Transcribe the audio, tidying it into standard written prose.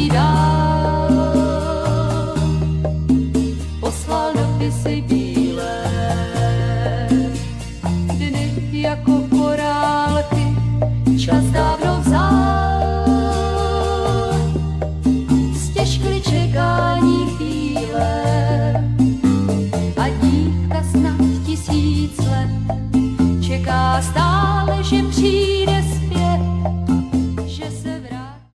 letí dál. Poslal dopisy bílé, dny jako korálky, čas dávno vzal. Stěžkli čekání chvíle a dívka snad 1000 let čeká stále, že přijde